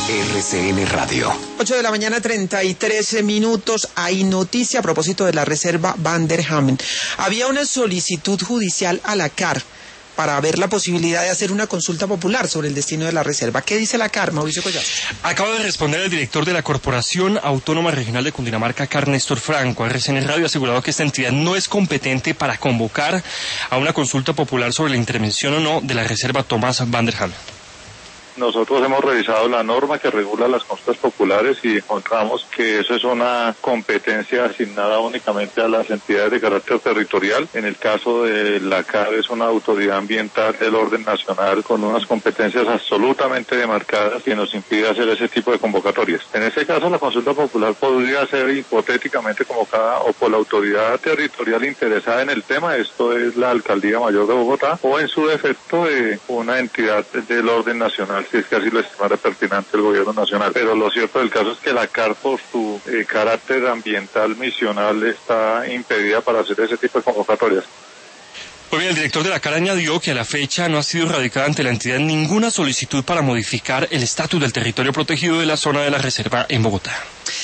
RCN Radio. 8 de la mañana, 33 minutos. Hay noticia a propósito de la reserva Van der Hamen. Había una solicitud judicial a la CAR para ver la posibilidad de hacer una consulta popular sobre el destino de la reserva. ¿Qué dice la CAR, Mauricio Collazo? Acaba de responder el director de la Corporación Autónoma Regional de Cundinamarca, CAR, Néstor Franco. RCN Radio ha asegurado que esta entidad no es competente para convocar a una consulta popular sobre la intervención o no de la reserva Thomas Van der Hamen. Nosotros hemos revisado la norma que regula las consultas populares y encontramos que eso es una competencia asignada únicamente a las entidades de carácter territorial. En el caso de la CAR es una autoridad ambiental del orden nacional con unas competencias absolutamente demarcadas que nos impide hacer ese tipo de convocatorias. En ese caso la consulta popular podría ser hipotéticamente convocada o por la autoridad territorial interesada en el tema, esto es la Alcaldía Mayor de Bogotá, o en su defecto una entidad del orden nacional, si es que así lo estimara pertinente el gobierno nacional. Pero lo cierto del caso es que la CAR, por su carácter ambiental misional, está impedida para hacer ese tipo de convocatorias. Pues bien, el director de la CAR añadió que a la fecha no ha sido radicada ante la entidad ninguna solicitud para modificar el estatus del territorio protegido de la zona de la reserva en Bogotá.